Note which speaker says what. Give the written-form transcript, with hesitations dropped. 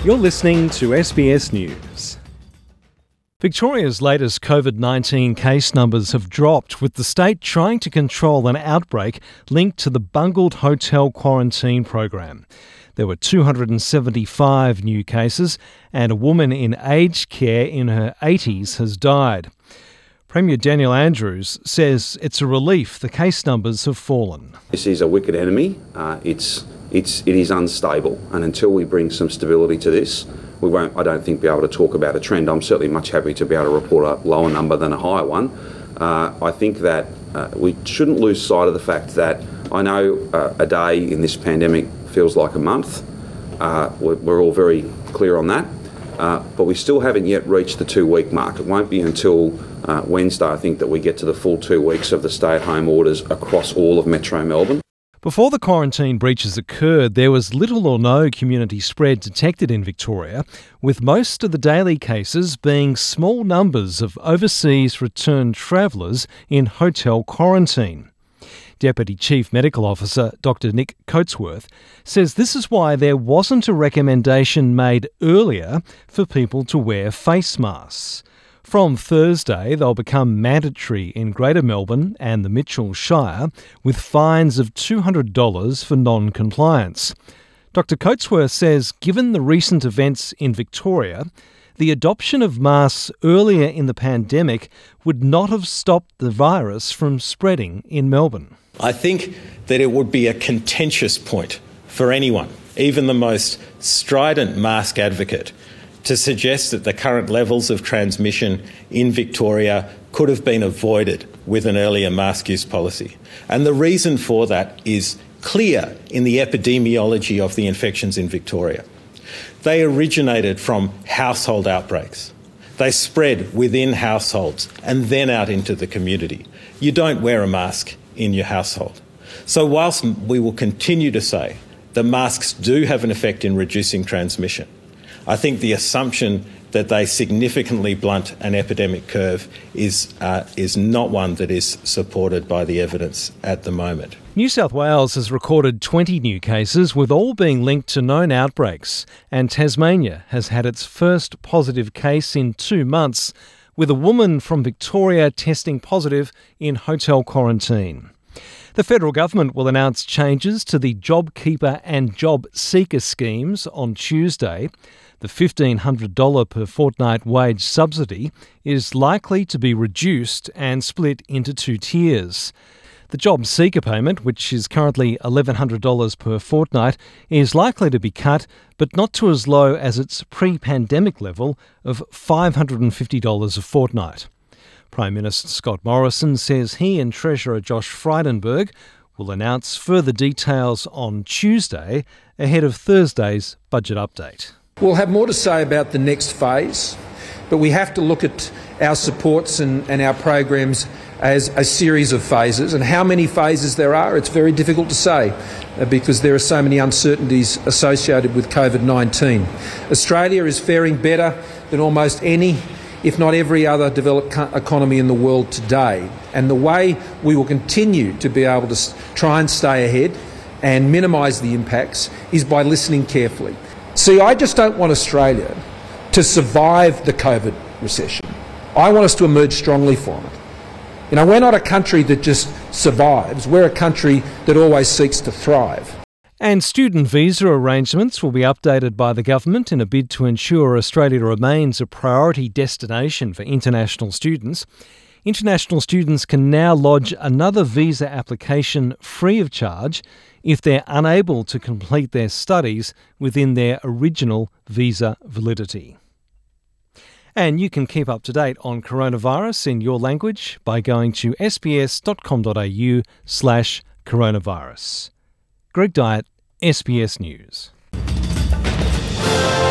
Speaker 1: You're listening to SBS News. Victoria's latest COVID-19 case numbers have dropped, with the state trying to control an outbreak linked to the bungled hotel quarantine program. There were 275 new cases, and a woman in aged care in her 80s has died. Premier Daniel Andrews says it's a relief the case numbers have fallen.
Speaker 2: This is a wicked enemy. It is unstable, and until we bring some stability to this, we won't, I don't think, be able to talk about a trend. I'm certainly much happy to be able to report a lower number than a higher one. I think that we shouldn't lose sight of the fact that I know a day in this pandemic feels like a month. We're all very clear on that, but we still haven't yet reached the 2-week mark. It won't be until Wednesday, I think, that we get to the full 2 weeks of the stay-at-home orders across all of Metro Melbourne.
Speaker 1: Before the quarantine breaches occurred, there was little or no community spread detected in Victoria, with most of the daily cases being small numbers of overseas returned travellers in hotel quarantine. Deputy Chief Medical Officer Dr Nick Coatsworth says this is why there wasn't a recommendation made earlier for people to wear face masks. From Thursday, they'll become mandatory in Greater Melbourne and the Mitchell Shire, with fines of $200 for non-compliance. Dr Coatsworth says given the recent events in Victoria, the adoption of masks earlier in the pandemic would not have stopped the virus from spreading in Melbourne.
Speaker 3: I think that it would be a contentious point for anyone, even the most strident mask advocate, to suggest that the current levels of transmission in Victoria could have been avoided with an earlier mask use policy. And the reason for that is clear in the epidemiology of the infections in Victoria. They originated from household outbreaks. They spread within households and then out into the community. You don't wear a mask in your household. So whilst we will continue to say that masks do have an effect in reducing transmission, I think the assumption that they significantly blunt an epidemic curve is not one that is supported by the evidence at the moment.
Speaker 1: New South Wales has recorded 20 new cases, with all being linked to known outbreaks, and Tasmania has had its first positive case in 2 months, with a woman from Victoria testing positive in hotel quarantine. The federal government will announce changes to the JobKeeper and Job Seeker schemes on Tuesday. The $1,500 per fortnight wage subsidy is likely to be reduced and split into 2 tiers. The Job Seeker payment, which is currently $1,100 per fortnight, is likely to be cut, but not to as low as its pre-pandemic level of $550 a fortnight. Prime Minister Scott Morrison says he and Treasurer Josh Frydenberg will announce further details on Tuesday ahead of Thursday's budget update.
Speaker 4: We'll have more to say about the next phase, but we have to look at our supports and our programs as a series of phases. And how many phases there are, it's very difficult to say because there are so many uncertainties associated with COVID-19. Australia is faring better than almost any, if not every other developed economy in the world today. And the way we will continue to be able to try and stay ahead and minimise the impacts is by listening carefully. See, I just don't want Australia to survive the COVID recession. I want us to emerge strongly from it. You know, we're not a country that just survives. We're a country that always seeks to thrive.
Speaker 1: And student visa arrangements will be updated by the government in a bid to ensure Australia remains a priority destination for international students. International students can now lodge another visa application free of charge if they're unable to complete their studies within their original visa validity. And you can keep up to date on coronavirus in your language by going to sbs.com.au/coronavirus. Greg Dyett, SBS News.